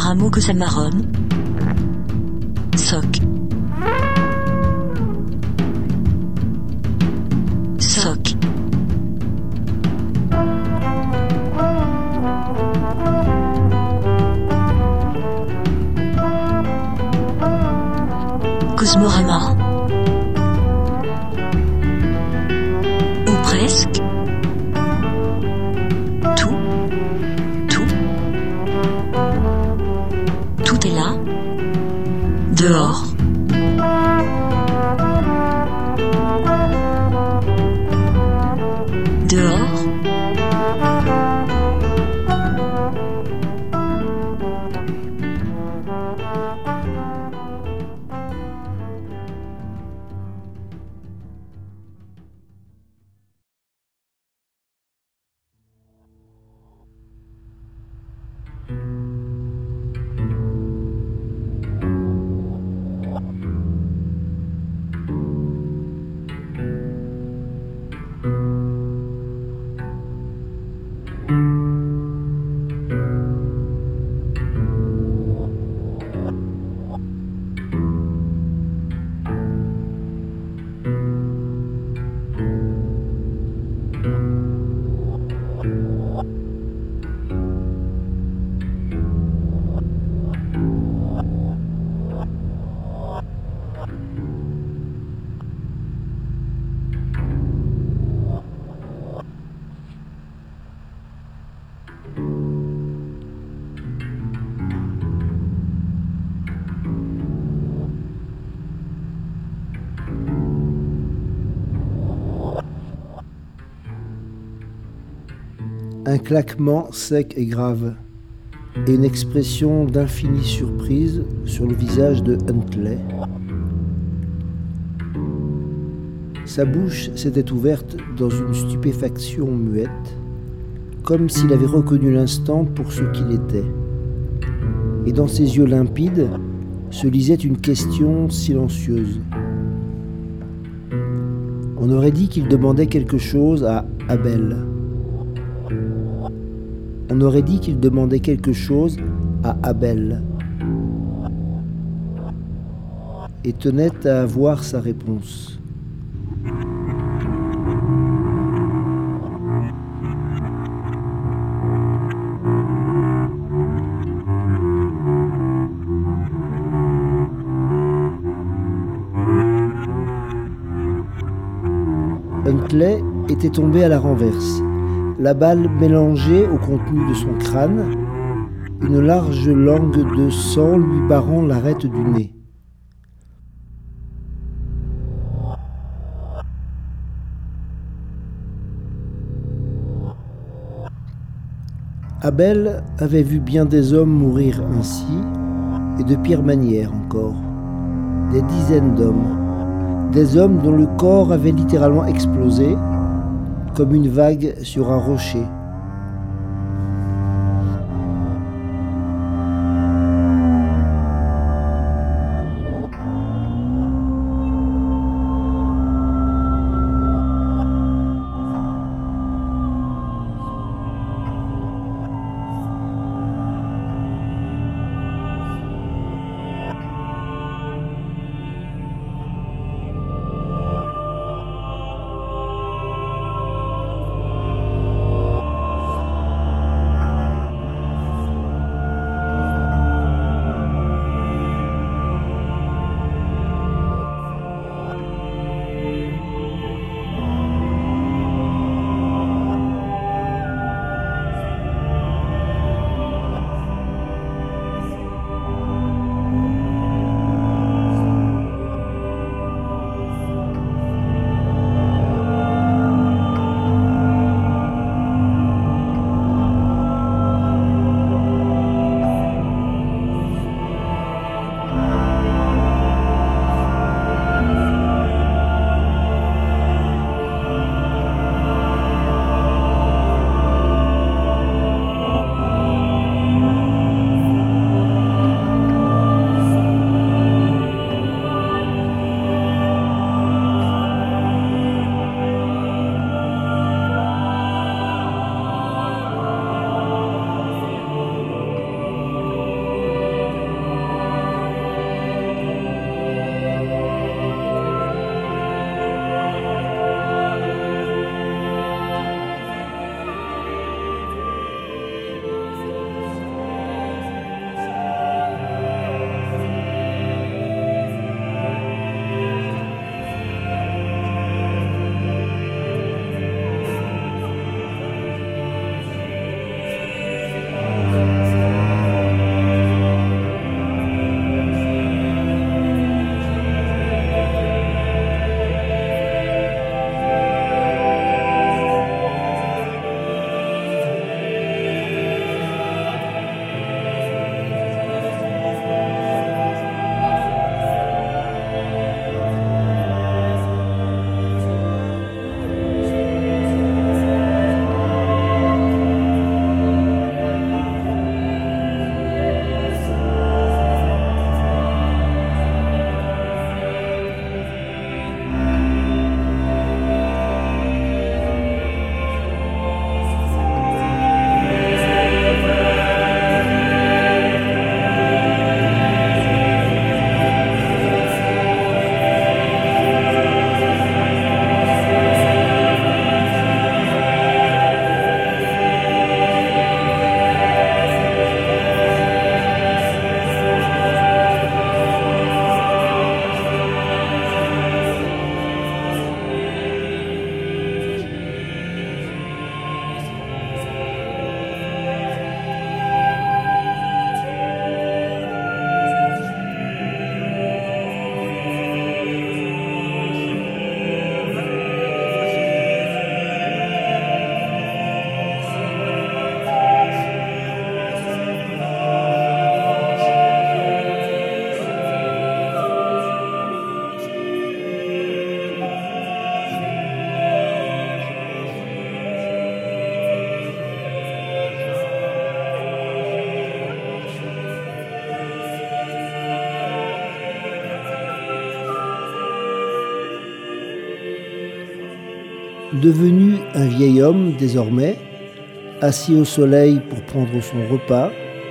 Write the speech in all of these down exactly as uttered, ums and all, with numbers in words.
Maramo que ça marronne. Soc. Soc. Cosmorama. Ou presque. Tout. Tout. Tout est là. Dehors. Dehors. Un claquement sec et grave, et une expression d'infinie surprise sur le visage de Huntley. Sa bouche s'était ouverte dans une stupéfaction muette, comme s'il avait reconnu l'instant pour ce qu'il était. Et dans ses yeux limpides se lisait une question silencieuse. On aurait dit qu'il demandait quelque chose à Abel. On aurait dit qu'il demandait quelque chose à Abel et tenait à avoir sa réponse. Huntley était tombé à la renverse. La balle mélangeait au contenu de son crâne, une large langue de sang lui barrant l'arête du nez. Abel avait vu bien des hommes mourir ainsi, et de pire manière encore. Des dizaines d'hommes. Des hommes dont le corps avait littéralement explosé, comme une vague sur un rocher. Devenu un vieil homme désormais, assis au soleil pour prendre son repas,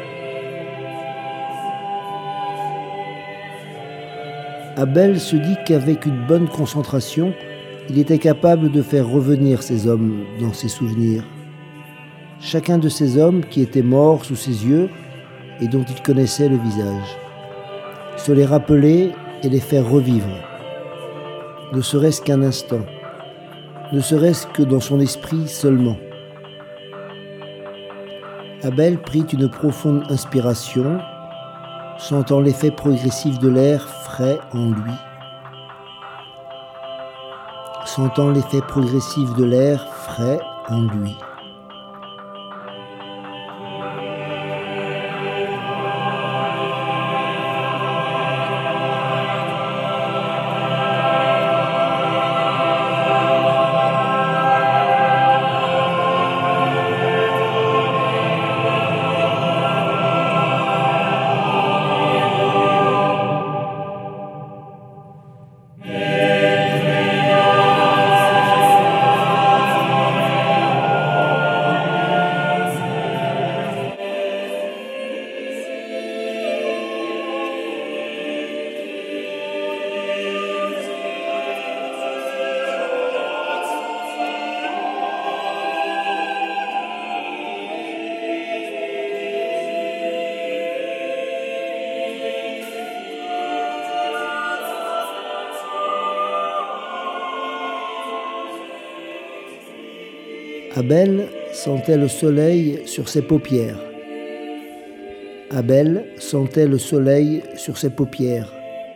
Abel se dit qu'avec une bonne concentration, il était capable de faire revenir ces hommes dans ses souvenirs. Chacun de ces hommes qui étaient morts sous ses yeux et dont il connaissait le visage. Se les rappeler et les faire revivre, ne serait-ce qu'un instant, ne serait-ce que dans son esprit seulement. Abel prit une profonde inspiration, sentant l'effet progressif de l'air frais en lui. Sentant l'effet progressif de l'air frais en lui. Abel sentait le soleil sur ses paupières. Abel sentait le soleil sur ses paupières.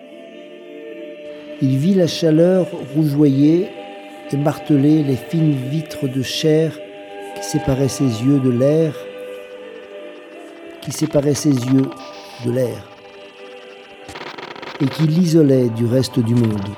Il vit la chaleur rougeoyer et marteler les fines vitres de chair qui séparaient ses yeux de l'air, qui séparaient ses yeux de l'air, et qui l'isolaient du reste du monde.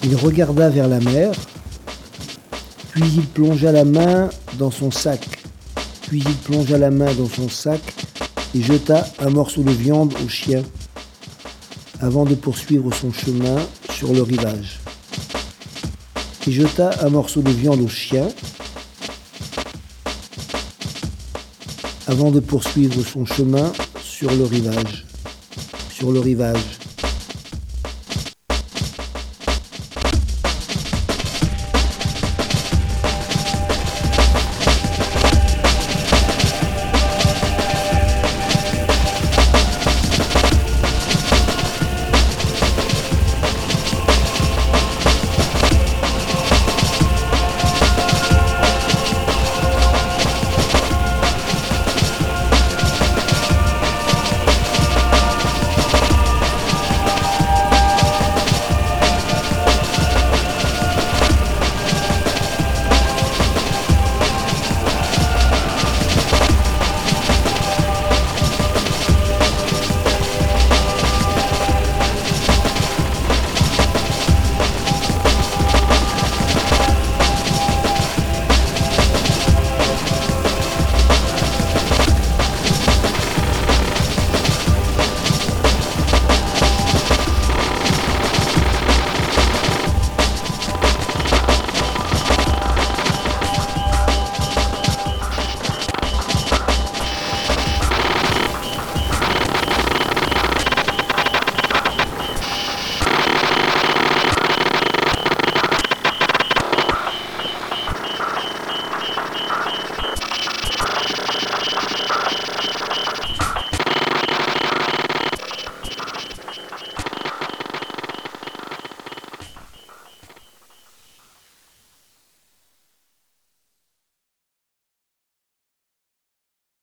Il regarda vers la mer, puis il plongea la main dans son sac, puis il plongea la main dans son sac et jeta un morceau de viande au chien, avant de poursuivre son chemin sur le rivage. Il jeta un morceau de viande au chien, avant de poursuivre son chemin sur le rivage, sur le rivage.